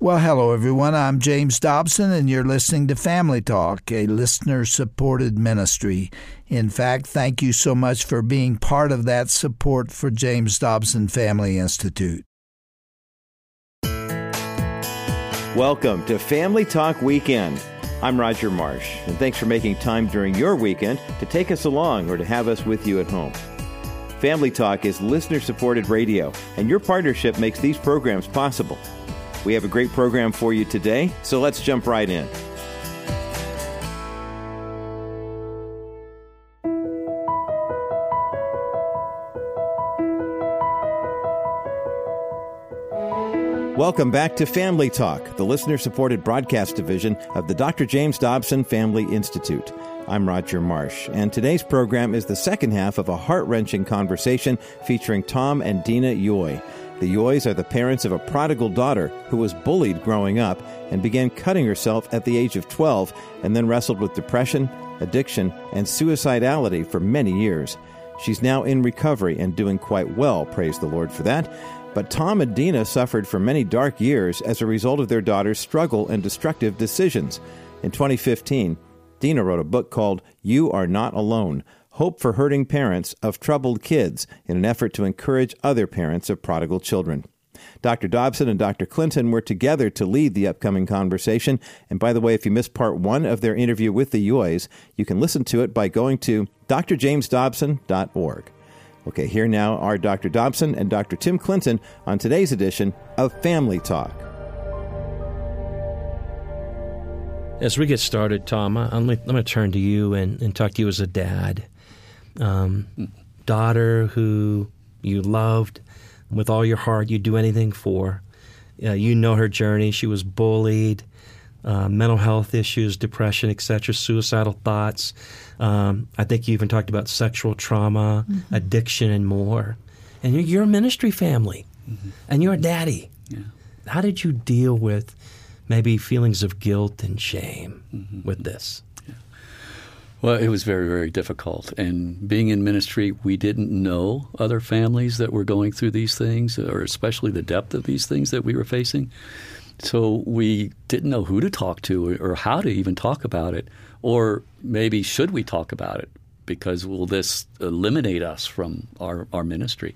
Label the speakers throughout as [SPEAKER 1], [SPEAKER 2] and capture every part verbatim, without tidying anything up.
[SPEAKER 1] Well, hello, everyone. I'm James Dobson, and you're listening to Family Talk, a listener-supported ministry. In fact, thank you so much for being part of that support for James Dobson Family Institute.
[SPEAKER 2] Welcome to Family Talk Weekend. I'm Roger Marsh, and thanks for making time during your weekend to take us along or to have us with you at home. Family Talk is listener-supported radio, and your partnership makes these programs possible. We have a great program for you today, so let's jump right in. Welcome back to Family Talk, the listener-supported broadcast division of the Doctor James Dobson Family Institute. I'm Roger Marsh, and today's program is the second half of a heart-wrenching conversation featuring Tom and Dina Yoy. The Yoys are the parents of a prodigal daughter who was bullied growing up and began cutting herself at the age of twelve and then wrestled with depression, addiction, and suicidality for many years. She's now in recovery and doing quite well, praise the Lord for that. But Tom and Dina suffered for many dark years as a result of their daughter's struggle and destructive decisions. In twenty fifteen, Dina wrote a book called You Are Not Alone, Hope for Hurting Parents of Troubled Kids, in an effort to encourage other parents of prodigal children. Doctor Dobson and Doctor Clinton were together to lead the upcoming conversation. And by the way, if you missed part one of their interview with the Yoys, you can listen to it by going to d r james dobson dot org. Okay, here now are Doctor Dobson and Doctor Tim Clinton on today's edition of Family Talk.
[SPEAKER 3] As we get started, Tom, I'm going to turn to you and, and talk to you as a dad. Um, daughter who you loved with all your heart, you'd do anything for. Uh, you know her journey. She was bullied, uh, mental health issues, depression, et cetera, suicidal thoughts. Um, I think you even talked about sexual trauma, mm-hmm. addiction, and more. And you're, you're a ministry family, mm-hmm. and you're a daddy. Yeah. How did you deal with maybe feelings of guilt and shame mm-hmm. with this?
[SPEAKER 4] Yeah. Well, it was very, very difficult. And being in ministry, we didn't know other families that were going through these things, or especially the depth of these things that we were facing. So we didn't know who to talk to or how to even talk about it, or maybe should we talk about it, because will this eliminate us from our, our ministry?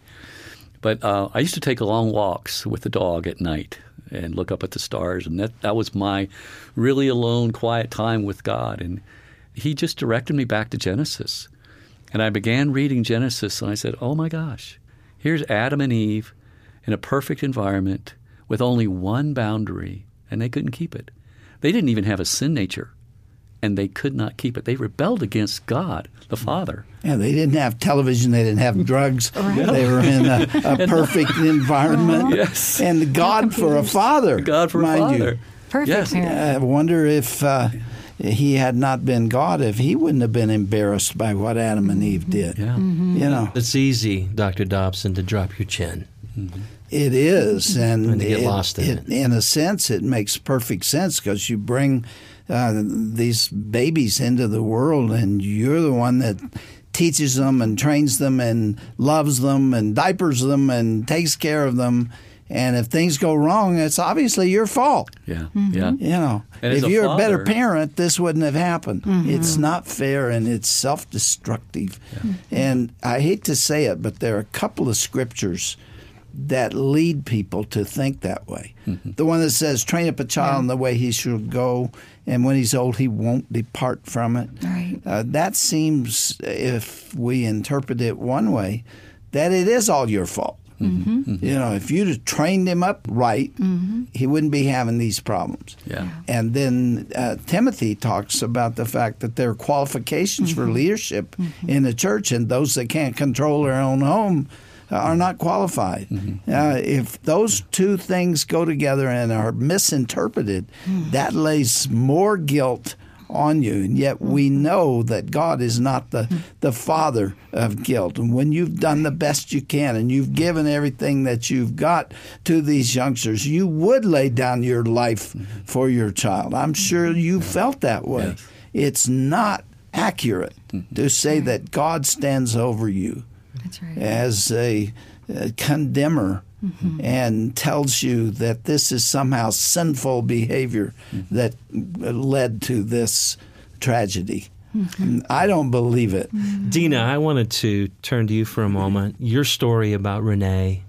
[SPEAKER 4] But uh, I used to take long walks with the dog at night and look up at the stars, and that, that was my really alone, quiet time with God. And he just directed me back to Genesis. And I began reading Genesis, and I said, oh my gosh, here's Adam and Eve in a perfect environment with only one boundary, and they couldn't keep it. They didn't even have a sin nature, and they could not keep it. They rebelled against God, the Father.
[SPEAKER 1] Yeah, they didn't have television. They didn't have drugs. Right. They were in a, a perfect environment.
[SPEAKER 4] Yes.
[SPEAKER 1] And God for a father,
[SPEAKER 4] God for
[SPEAKER 1] mind
[SPEAKER 4] a father.
[SPEAKER 1] You.
[SPEAKER 5] Perfect
[SPEAKER 4] yes.
[SPEAKER 5] parent.
[SPEAKER 1] I wonder if uh, he had not been God, if he wouldn't have been embarrassed by what Adam and Eve did.
[SPEAKER 4] Yeah.
[SPEAKER 1] Mm-hmm. You know,
[SPEAKER 3] it's easy, Doctor Dobson, to drop your chin.
[SPEAKER 1] Mm-hmm. It is, and,
[SPEAKER 3] and to get
[SPEAKER 1] it,
[SPEAKER 3] lost in it,
[SPEAKER 1] it. In a sense, it makes perfect sense because you bring uh, these babies into the world, and you're the one that teaches them and trains them and loves them and diapers them and takes care of them. And if things go wrong, it's obviously your fault.
[SPEAKER 4] Yeah, mm-hmm. yeah.
[SPEAKER 1] You know,
[SPEAKER 4] and
[SPEAKER 1] if
[SPEAKER 4] a
[SPEAKER 1] you're
[SPEAKER 4] father,
[SPEAKER 1] a better parent, this wouldn't have happened.
[SPEAKER 5] Mm-hmm.
[SPEAKER 1] It's not fair, and it's self-destructive. Yeah. Mm-hmm. And I hate to say it, but there are a couple of scriptures that lead people to think that way. Mm-hmm. The one that says, train up a child yeah. in the way he should go, and when he's old, he won't depart from it.
[SPEAKER 5] Right.
[SPEAKER 1] Uh, that seems, if we interpret it one way, that it is all your fault. Mm-hmm. Mm-hmm. You know, if you'd have trained him up right, mm-hmm. he wouldn't be having these problems.
[SPEAKER 4] Yeah.
[SPEAKER 1] And then uh, Timothy talks about the fact that there are qualifications mm-hmm. for leadership mm-hmm. in the church, and those that can't control their own home are not qualified. Mm-hmm. Uh, if those two things go together and are misinterpreted, mm-hmm. that lays more guilt on you. And yet we know that God is not the, the father of guilt. And when you've done the best you can and you've given everything that you've got to these youngsters, you would lay down your life mm-hmm. for your child. I'm sure you yeah. felt that way. Yes. It's not accurate mm-hmm. to say that God stands over you.
[SPEAKER 5] That's right.
[SPEAKER 1] As a, a condemner mm-hmm. and tells you that this is somehow sinful behavior mm-hmm. that led to this tragedy. Mm-hmm. I don't believe it.
[SPEAKER 3] Mm-hmm. Dina, I wanted to turn to you for a moment. Your story about Renee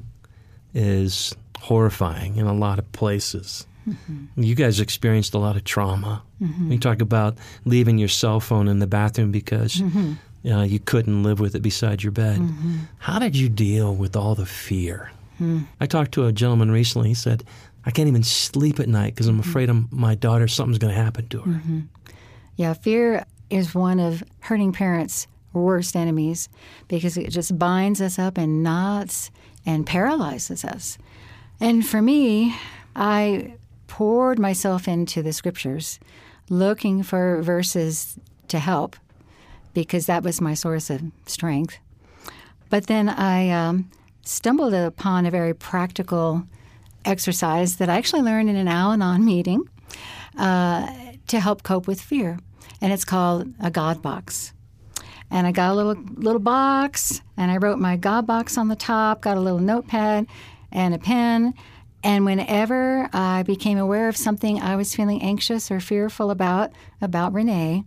[SPEAKER 3] is horrifying in a lot of places. Mm-hmm. You guys experienced a lot of trauma. Mm-hmm. You talk about leaving your cell phone in the bathroom because mm-hmm. uh, you couldn't live with it beside your bed. Mm-hmm. How did you deal with all the fear? Mm-hmm. I talked to a gentleman recently. He said, I can't even sleep at night because I'm afraid of my daughter, something's going to happen to her.
[SPEAKER 5] Mm-hmm. Yeah, fear is one of hurting parents' worst enemies because it just binds us up in knots and paralyzes us. And for me, I poured myself into the scriptures, looking for verses to help because that was my source of strength. But then I um, stumbled upon a very practical exercise that I actually learned in an Al-Anon meeting uh, to help cope with fear. And it's called a God box. And I got a little little box, and I wrote my God box on the top, got a little notepad and a pen. And whenever I became aware of something I was feeling anxious or fearful about, about Renee,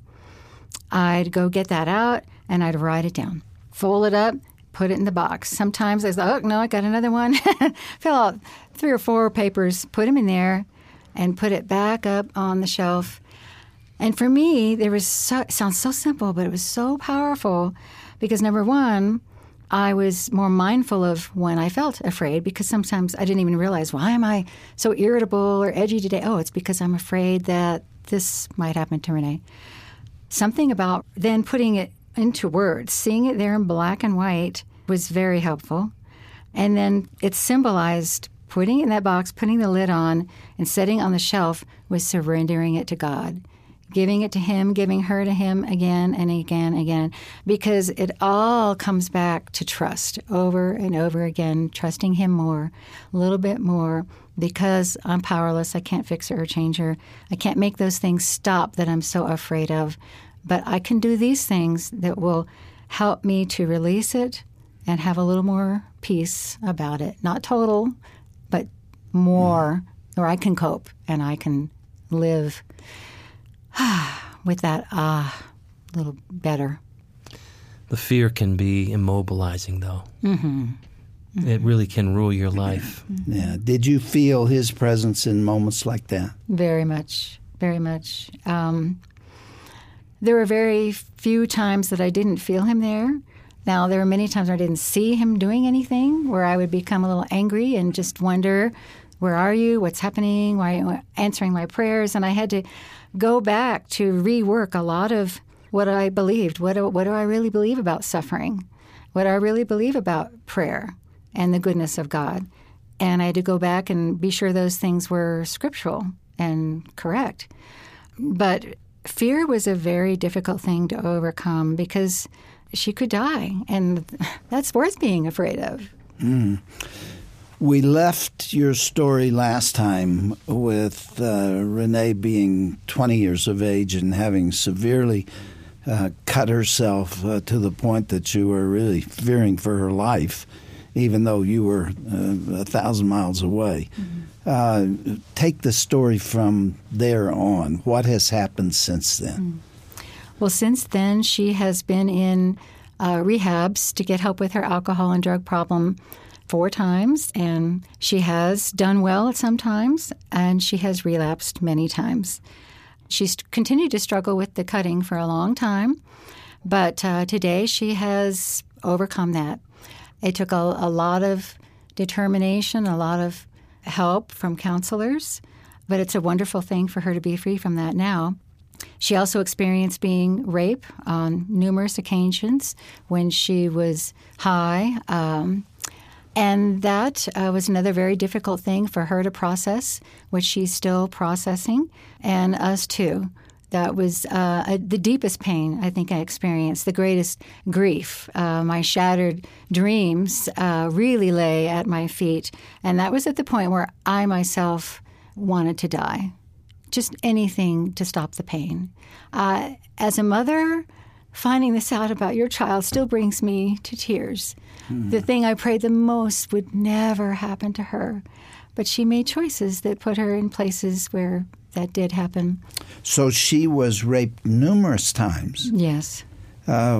[SPEAKER 5] I'd go get that out, and I'd write it down, fold it up, put it in the box. Sometimes I was like, oh, no, I got another one. Fill out three or four papers, put them in there, and put it back up on the shelf. And for me, there was so, it sounds so simple, but it was so powerful because, number one, I was more mindful of when I felt afraid because sometimes I didn't even realize, why am I so irritable or edgy today? Oh, it's because I'm afraid that this might happen to Renee. Something about then putting it into words, seeing it there in black and white was very helpful. And then it symbolized putting it in that box, putting the lid on, and setting it on the shelf was surrendering it to God. Giving it to Him, giving her to Him again and again and again, because it all comes back to trust over and over again, trusting Him more, a little bit more, because I'm powerless. I can't fix her or change her. I can't make those things stop that I'm so afraid of. But I can do these things that will help me to release it and have a little more peace about it. Not total, but more, or I can cope and I can live with that ah a little better.
[SPEAKER 3] The fear can be immobilizing, though. Mm-hmm. Mm-hmm. It really can rule your life.
[SPEAKER 1] Mm-hmm. Yeah. Did you feel His presence in moments like that?
[SPEAKER 5] Very much, very much. Um, there were very few times that I didn't feel Him there. Now, there were many times where I didn't see Him doing anything, where I would become a little angry and just wonder, where are you? What's happening? Why aren't you answering my prayers? And I had to go back to rework a lot of what I believed. What do, what do I really believe about suffering? What do I really believe about prayer and the goodness of God? And I had to go back and be sure those things were scriptural and correct. But fear was a very difficult thing to overcome because she could die, and that's worth being afraid of.
[SPEAKER 1] Mm. We left your story last time with uh, Renee being twenty years of age and having severely uh, cut herself uh, to the point that you were really fearing for her life, even though you were uh, a thousand miles away. Mm-hmm. Uh, take the story from there on. What has happened since then?
[SPEAKER 5] Mm. Well, since then, she has been in uh, rehabs to get help with her alcohol and drug problem four times, and she has done well at some times, and she has relapsed many times. She's continued to struggle with the cutting for a long time, but uh, today she has overcome that. It took a, a lot of determination, a lot of help from counselors, but it's a wonderful thing for her to be free from that now. She also experienced being raped on numerous occasions when she was high, um, and that uh, was another very difficult thing for her to process, which she's still processing, and us too. That was uh, a, the deepest pain I think I experienced, the greatest grief. Uh, my shattered dreams uh, really lay at my feet, and that was at the point where I myself wanted to die. Just anything to stop the pain. Uh, as a mother, finding this out about your child still brings me to tears. Mm. The thing I prayed the most would never happen to her. But she made choices that put her in places where that did happen.
[SPEAKER 1] So she was raped numerous times.
[SPEAKER 5] Yes.
[SPEAKER 1] Uh,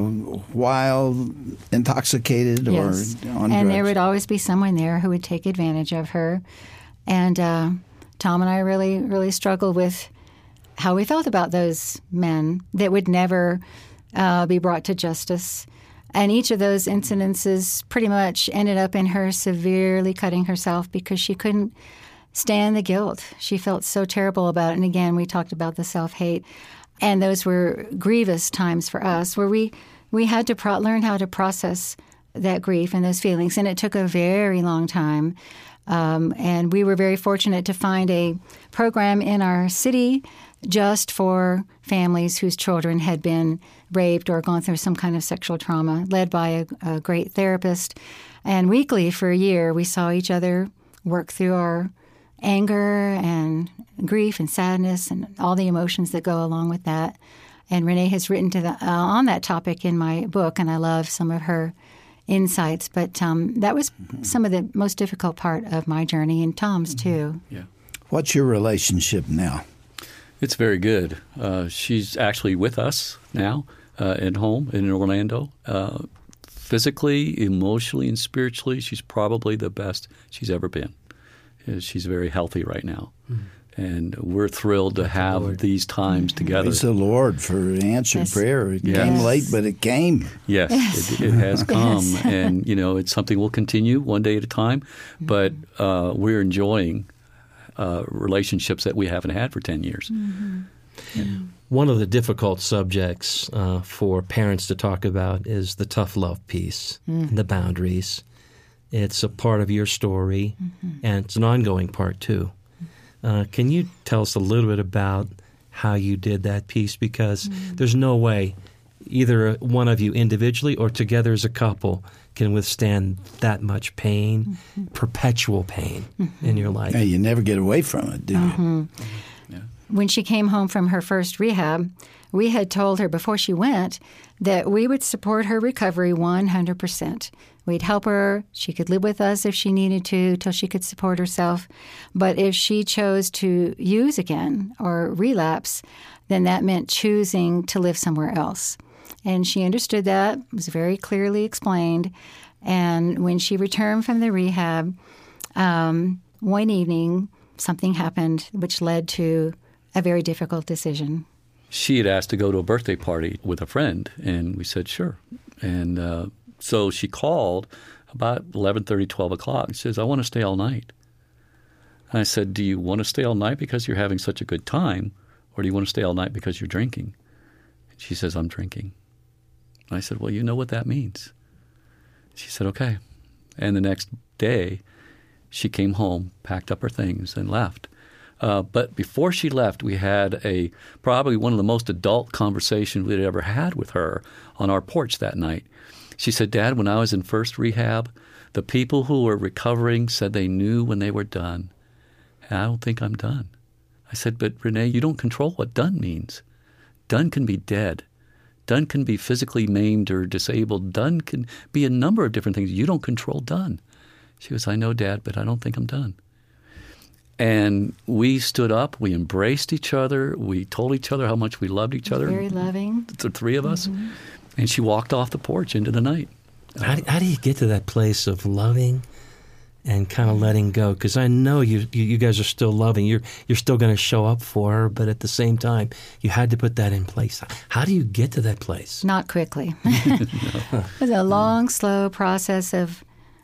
[SPEAKER 1] while intoxicated
[SPEAKER 5] yes.
[SPEAKER 1] or on
[SPEAKER 5] and
[SPEAKER 1] drugs.
[SPEAKER 5] There would always be someone there who would take advantage of her. And uh, Tom and I really, really struggled with how we felt about those men that would never uh, be brought to justice. And each of those incidences pretty much ended up in her severely cutting herself because she couldn't stand the guilt. She felt so terrible about it. And again, we talked about the self-hate. And those were grievous times for us where we, we had to pro- learn how to process that grief and those feelings. And it took a very long time. Um, and we were very fortunate to find a program in our city just for families whose children had been raped or gone through some kind of sexual trauma, led by a, a great therapist. And weekly for a year, we saw each other work through our anger and grief and sadness and all the emotions that go along with that. And Renee has written to the, uh, on that topic in my book, and I love some of her insights. But um, that was some of the most difficult part of my journey, and Tom's too.
[SPEAKER 4] Yeah.
[SPEAKER 1] What's your relationship now?
[SPEAKER 4] It's very good. Uh, she's actually with us now uh, at home in Orlando. Uh, physically, emotionally, and spiritually, she's probably the best she's ever been. She's very healthy right now. Mm-hmm. And we're thrilled to Thank have these times mm-hmm. together.
[SPEAKER 1] Praise the Lord for answered yes. prayer. It yes. came late, but it came.
[SPEAKER 4] Yes, yes. It, it has come. Yes. And, you know, it's something we'll continue one day at a time. Mm-hmm. But uh, we're enjoying uh, relationships that we haven't had for ten years.
[SPEAKER 5] Mm-hmm.
[SPEAKER 4] Yeah.
[SPEAKER 3] One of the difficult subjects uh, for parents to talk about is the tough love piece, mm. the boundaries. It's a part of your story, mm-hmm. and it's an ongoing part, too. Uh, can you tell us a little bit about how you did that piece? Because mm-hmm. there's no way either one of you individually or together as a couple can withstand that much pain, mm-hmm. perpetual pain mm-hmm. in your life.
[SPEAKER 1] Yeah, you never get away from it, do
[SPEAKER 5] mm-hmm.
[SPEAKER 1] you?
[SPEAKER 4] Yeah.
[SPEAKER 5] When she came home from her first rehab, we had told her before she went that we would support her recovery one hundred percent. We'd help her. She could live with us if she needed to till she could support herself. But if she chose to use again or relapse, then that meant choosing to live somewhere else. And she understood that. It was very clearly explained. And when she returned from the rehab, um, one evening something happened which led to a very difficult decision.
[SPEAKER 4] She had asked to go to a birthday party with a friend, and we said, sure. And uh, so she called about eleven thirty, twelve o'clock. She says, I want to stay all night. And I said, do you want to stay all night because you're having such a good time, or do you want to stay all night because you're drinking? And she says, I'm drinking. And I said, well, you know what that means. She said, okay. And the next day, she came home, packed up her things, and left. Uh, but before she left, we had a probably one of the most adult conversations we'd ever had with her on our porch that night. She said, Dad, when I was in first rehab, the people who were recovering said they knew when they were done. And I don't think I'm done. I said, but Renee, you don't control what done means. Done can be dead. Done can be physically maimed or disabled. Done can be a number of different things. You don't control done. She goes, I know, Dad, but I don't think I'm done. And we stood up. We embraced each other. We told each other how much we loved each other.
[SPEAKER 5] Very loving.
[SPEAKER 4] The three of us.
[SPEAKER 5] Mm-hmm.
[SPEAKER 4] And she walked off the porch into the night.
[SPEAKER 3] How do, how do you get to that place of loving and kind of letting go? Because I know you, you you guys are still loving. You're you're still going to show up for her, but at the same time, you had to put that in place. How do you get to that place?
[SPEAKER 5] Not quickly. It was a long, slow process of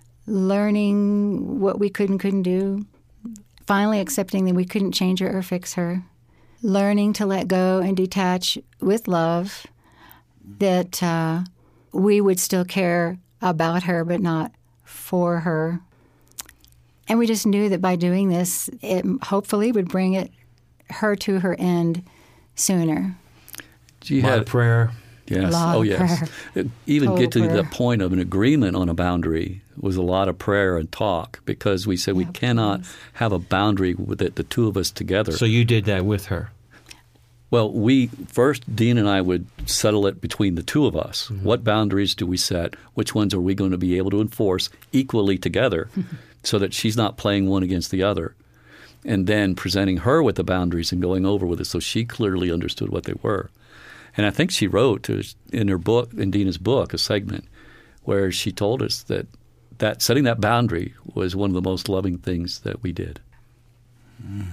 [SPEAKER 5] learning what we could and couldn't do, finally accepting that we couldn't change her or fix her, learning to let go and detach with love, that uh, we would still care about her but not for her. And we just knew that by doing this, it hopefully would bring it her to her end sooner.
[SPEAKER 4] She
[SPEAKER 3] a lot
[SPEAKER 4] had
[SPEAKER 3] of prayer.
[SPEAKER 4] Yes.
[SPEAKER 5] A lot
[SPEAKER 4] oh,
[SPEAKER 5] of
[SPEAKER 4] yes.
[SPEAKER 5] prayer.
[SPEAKER 4] Even
[SPEAKER 5] Total
[SPEAKER 4] get to
[SPEAKER 5] prayer.
[SPEAKER 4] the point of an agreement on a boundary was a lot of prayer and talk, because we said
[SPEAKER 5] Yeah,
[SPEAKER 4] we cannot
[SPEAKER 5] please.
[SPEAKER 4] have a boundary with it, the two of us together.
[SPEAKER 3] So you did that with her.
[SPEAKER 4] Well, we first, Dean and I would settle it between the two of us. Mm-hmm. What boundaries do we set? Which ones are we going to be able to enforce equally together so that she's not playing one against the other? And then presenting her with the boundaries and going over with it so she clearly understood what they were. And I think she wrote to, in her book, in Dina's book, a segment where she told us that, that setting that boundary was one of the most loving things that we did.
[SPEAKER 1] Mm.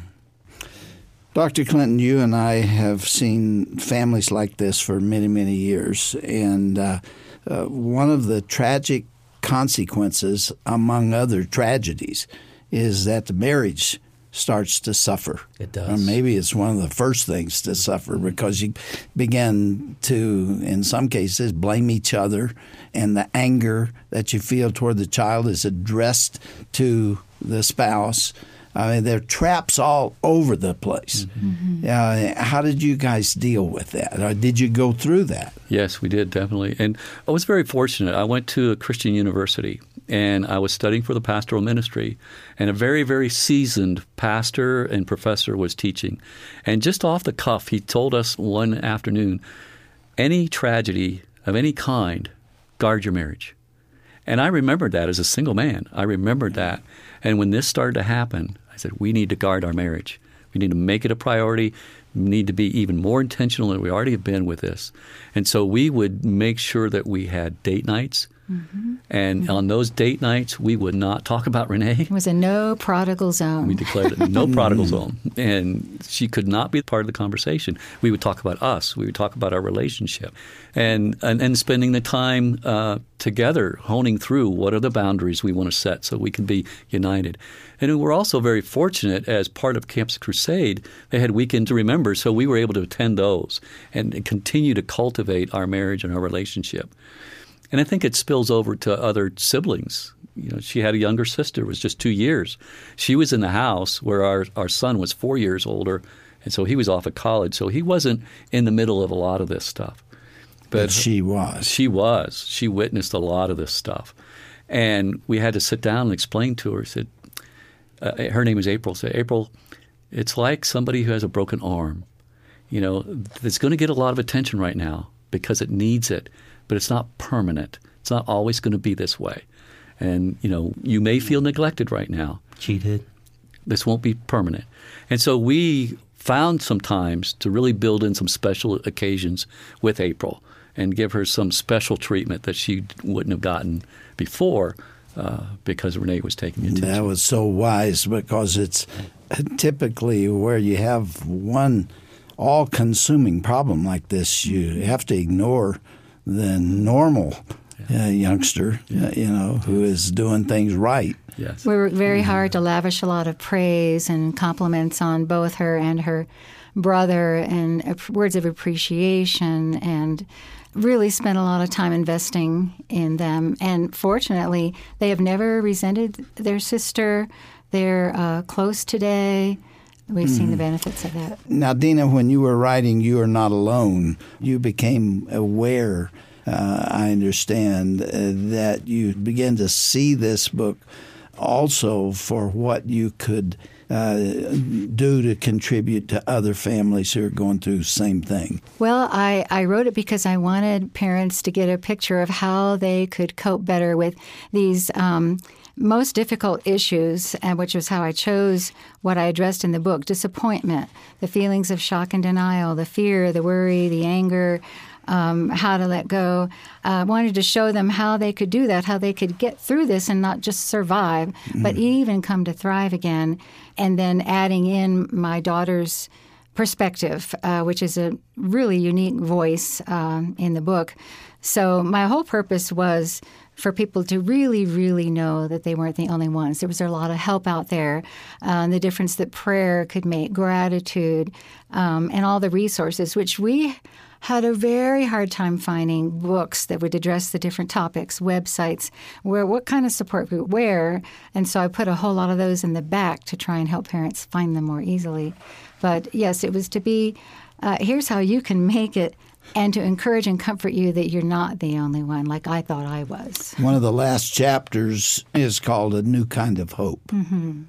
[SPEAKER 1] Doctor Clinton, you and I have seen families like this for many, many years. And uh, uh, one of the tragic consequences, among other tragedies, is that the marriage starts to suffer.
[SPEAKER 3] It does.
[SPEAKER 1] Or maybe it's one of the first things to suffer because you begin to, in some cases, blame each other, and the anger that you feel toward the child is addressed to the spouse. I mean, there are traps all over the place. Mm-hmm. Uh, how did you guys deal with that? Or did you go through that?
[SPEAKER 4] Yes, we did, definitely. And I was very fortunate. I went to a Christian university, and I was studying for the pastoral ministry. And a very, very seasoned pastor and professor was teaching. And just off the cuff, he told us one afternoon, any tragedy of any kind, guard your marriage. And I remembered that as a single man. I remembered that. And when this started to happen, I said, we need to guard our marriage. We need to make it a priority. We need to be even more intentional than we already have been with this. And so we would make sure that we had date nights. Mm-hmm. And mm-hmm. on those date nights, we would not talk about Renee.
[SPEAKER 5] It was a no prodigal zone.
[SPEAKER 4] We declared it no prodigal zone. And she could not be part of the conversation. We would talk about us. We would talk about our relationship. And and, and spending the time uh, together, honing through what are the boundaries we want to set so we can be united. And we were also very fortunate as part of Campus Crusade. They had Weekend to Remember, so we were able to attend those and, and continue to cultivate our marriage and our relationship. And I think it spills over to other siblings. You know, she had a younger sister, was just two years. She was in the house where our, our son was four years older, and so he was off at college. So he wasn't in the middle of a lot of this stuff.
[SPEAKER 1] But, but she was.
[SPEAKER 4] She was. She witnessed a lot of this stuff. And we had to sit down and explain to her. Said, uh, her name is April. Say, April, it's like somebody who has a broken arm. You know, it's going to get a lot of attention right now because it needs it. But it's not permanent. It's not always going to be this way. And, you know, you may feel neglected right now.
[SPEAKER 3] Cheated.
[SPEAKER 4] This won't be permanent. And so we found some times to really build in some special occasions with April and give her some special treatment that she wouldn't have gotten before uh, because Renee was taking the attention.
[SPEAKER 1] That was so wise because it's typically where you have one all-consuming problem like this, you have to ignore the normal uh, youngster, uh, you know, who is doing things right.
[SPEAKER 4] Yes.
[SPEAKER 5] We worked very hard to lavish a lot of praise and compliments on both her and her brother and words of appreciation and really spent a lot of time investing in them. And fortunately, they have never resented their sister. They're uh, close today. We've seen the benefits of that.
[SPEAKER 1] Now, Dina, when you were writing You Are Not Alone, you became aware, uh, I understand, uh, that you began to see this book also for what you could uh, do to contribute to other families who are going through the same thing.
[SPEAKER 5] Well, I, I wrote it because I wanted parents to get a picture of how they could cope better with these um most difficult issues, and which was how I chose what I addressed in the book: disappointment, the feelings of shock and denial, the fear, the worry, the anger, um, how to let go. I uh, wanted to show them how they could do that, how they could get through this and not just survive, mm-hmm. but even come to thrive again. And then adding in my daughter's perspective, uh, which is a really unique voice um, in the book. So my whole purpose was for people to really, really know that they weren't the only ones. There was a lot of help out there, uh, the difference that prayer could make, gratitude, um, and all the resources, which we had a very hard time finding books that would address the different topics, websites, where what kind of support group, where. And so I put a whole lot of those in the back to try and help parents find them more easily. But yes, it was to be, uh, here's how you can make it, and to encourage and comfort you that you're not the only one, like I thought I was.
[SPEAKER 1] One of the last chapters is called A New Kind of Hope.
[SPEAKER 5] Mm-hmm.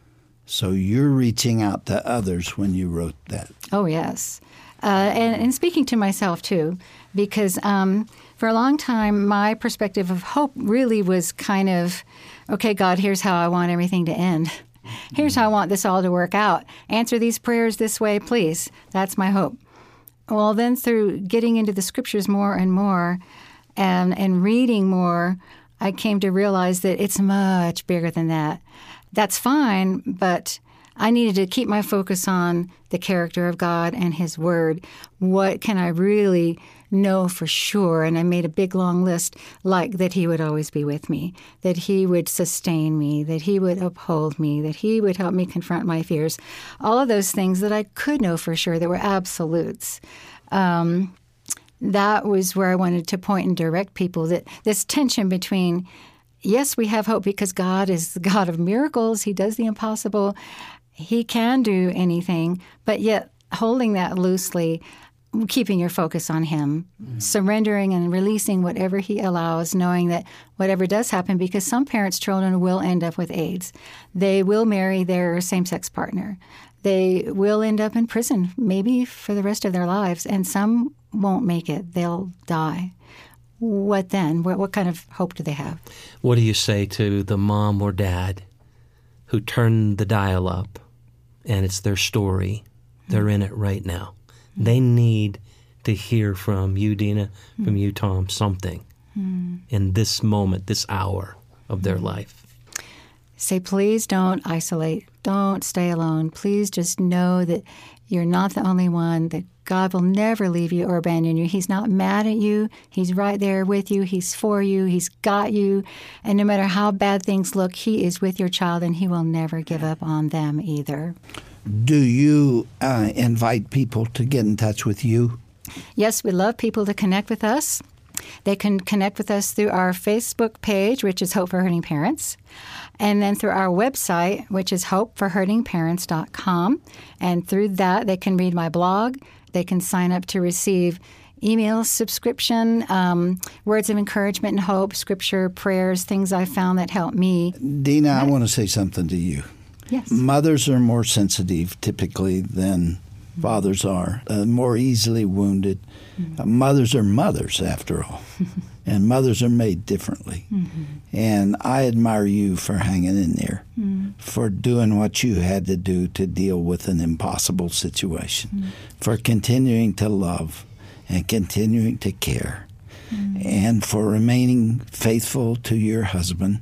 [SPEAKER 1] So you're reaching out to others when you wrote that.
[SPEAKER 5] Oh, yes. Uh, and, and speaking to myself, too, because um, for a long time, my perspective of hope really was kind of, okay, God, here's how I want everything to end. Here's how I want this all to work out. Answer these prayers this way, please. That's my hope. Well, then through getting into the Scriptures more and more and, and reading more, I came to realize that it's much bigger than that. That's fine, but I needed to keep my focus on the character of God and His Word. What can I really know for sure? And I made a big, long list, like that He would always be with me, that He would sustain me, that He would uphold me, that He would help me confront my fears. All of those things that I could know for sure, that were absolutes. Um, that was where I wanted to point and direct people, that this tension between, yes, we have hope because God is the God of miracles. He does the impossible. He can do anything, but yet holding that loosely, keeping your focus on Him, mm-hmm. surrendering and releasing whatever He allows, knowing that whatever does happen, because some parents' children will end up with AIDS. They will marry their same-sex partner. They will end up in prison, maybe for the rest of their lives, and some won't make it. They'll die. What then? What, what kind of hope do they have?
[SPEAKER 3] What do you say to the mom or dad who turned the dial up and it's their story? They're in it right now. They need to hear from you, Dina, from you, Tom, something in this moment, this hour of their life.
[SPEAKER 5] Say, please don't isolate. Don't stay alone. Please just know that you're not the only one, that God will never leave you or abandon you. He's not mad at you. He's right there with you. He's for you. He's got you. And no matter how bad things look, He is with your child, and He will never give up on them either.
[SPEAKER 1] Do you uh, invite people to get in touch with you?
[SPEAKER 5] Yes, we love people to connect with us. They can connect with us through our Facebook page, which is Hope for Hurting Parents, and then through our website, which is hope for hurting parents dot com. And through that, they can read my blog. They can sign up to receive email subscription, um, words of encouragement and hope, scripture, prayers, things I found that help me.
[SPEAKER 1] Dina, I want to say something to you.
[SPEAKER 5] Yes.
[SPEAKER 1] Mothers are more sensitive typically than fathers are, uh, more easily wounded. Mm-hmm. Uh, mothers are mothers, after all, and mothers are made differently. Mm-hmm. And I admire you for hanging in there, mm-hmm. for doing what you had to do to deal with an impossible situation, mm-hmm. for continuing to love and continuing to care, mm-hmm. and for remaining faithful to your husband,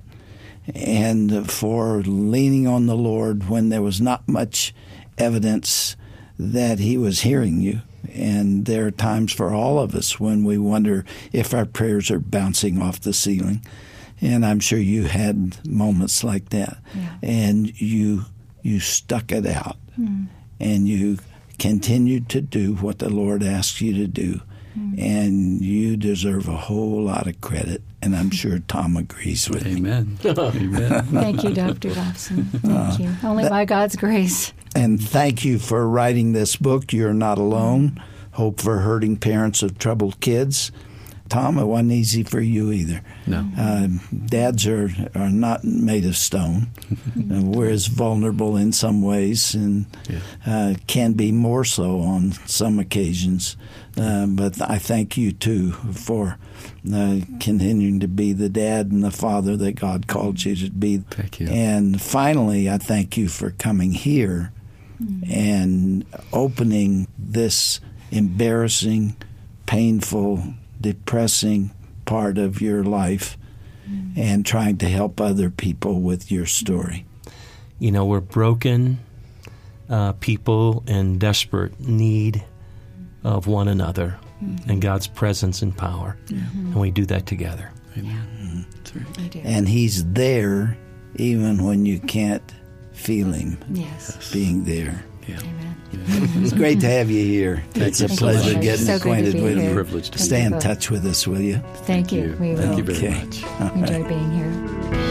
[SPEAKER 1] and for leaning on the Lord when there was not much evidence that He was hearing you. And there are times for all of us when we wonder if our prayers are bouncing off the ceiling. And I'm sure you had moments like that. Yeah. And you you stuck it out. Mm. And you continued to do what the Lord asked you to do. Mm. And you deserve a whole lot of credit. And I'm sure Tom agrees with
[SPEAKER 4] Amen.
[SPEAKER 1] me.
[SPEAKER 4] Amen.
[SPEAKER 5] Thank you, Doctor Dobson. Thank uh, you. Only that, by God's grace.
[SPEAKER 1] And thank you for writing this book, You're Not Alone, Hope for Hurting Parents of Troubled Kids. Tom, it wasn't easy for you either.
[SPEAKER 4] No.
[SPEAKER 1] Uh, dads are, are not made of stone. uh, we're as vulnerable in some ways and yeah. uh, can be more so on some occasions. Uh, but I thank you, too, for uh, continuing to be the dad and the father that God called you to be.
[SPEAKER 4] Thank you.
[SPEAKER 1] And finally, I thank you for coming here mm-hmm. and opening this embarrassing, painful, depressing part of your life mm. and trying to help other people with your story.
[SPEAKER 3] You know, we're broken uh, people in desperate need of one another mm-hmm. and God's presence and power. Mm-hmm. And we do that together.
[SPEAKER 1] Amen. Yeah. Mm-hmm. We do. And He's there even when you can't feel Him
[SPEAKER 5] yes.
[SPEAKER 1] being there.
[SPEAKER 4] Yeah.
[SPEAKER 5] Amen.
[SPEAKER 1] It's great to have you here.
[SPEAKER 4] Thank
[SPEAKER 1] it's
[SPEAKER 4] you
[SPEAKER 1] a
[SPEAKER 4] so
[SPEAKER 1] pleasure
[SPEAKER 4] much.
[SPEAKER 1] getting
[SPEAKER 5] so
[SPEAKER 1] acquainted with
[SPEAKER 4] you.
[SPEAKER 1] you.
[SPEAKER 4] Privilege to
[SPEAKER 1] Stay in
[SPEAKER 5] both.
[SPEAKER 1] touch with us, will you?
[SPEAKER 5] Thank,
[SPEAKER 4] Thank
[SPEAKER 5] you.
[SPEAKER 4] you.
[SPEAKER 5] We will.
[SPEAKER 4] Thank you very
[SPEAKER 1] Okay.
[SPEAKER 4] much.
[SPEAKER 1] All
[SPEAKER 5] Enjoy
[SPEAKER 1] right.
[SPEAKER 5] being here.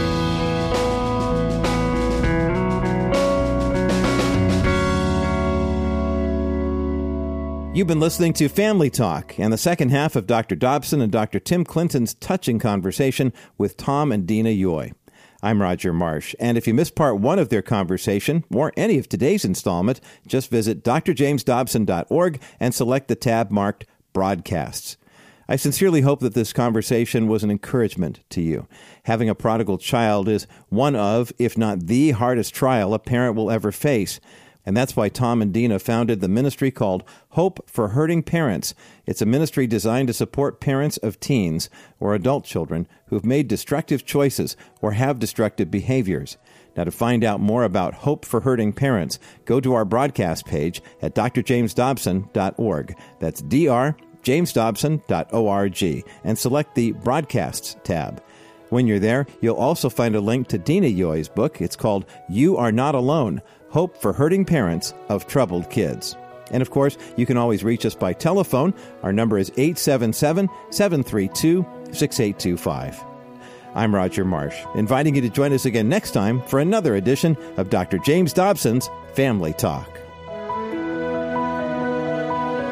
[SPEAKER 2] You've been listening to Family Talk and the second half of Doctor Dobson and Doctor Tim Clinton's touching conversation with Tom and Dina Yoy. I'm Roger Marsh, and if you missed part one of their conversation, or any of today's installment, just visit d r james dobson dot org and select the tab marked Broadcasts. I sincerely hope that this conversation was an encouragement to you. Having a prodigal child is one of, if not the hardest trial a parent will ever face. And that's why Tom and Dina founded the ministry called Hope for Hurting Parents. It's a ministry designed to support parents of teens or adult children who've made destructive choices or have destructive behaviors. Now, to find out more about Hope for Hurting Parents, go to our broadcast page at d r james dobson dot org. That's d r james dobson dot org, and select the Broadcasts tab. When you're there, you'll also find a link to Dina Yoy's book. It's called You Are Not Alone, Hope for Hurting Parents of Troubled Kids. And of course, you can always reach us by telephone. Our number is eight seven seven, seven three two, six eight two five. I'm Roger Marsh, inviting you to join us again next time for another edition of Doctor James Dobson's Family Talk.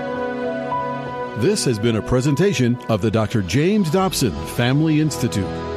[SPEAKER 6] This has been a presentation of the Doctor James Dobson Family Institute.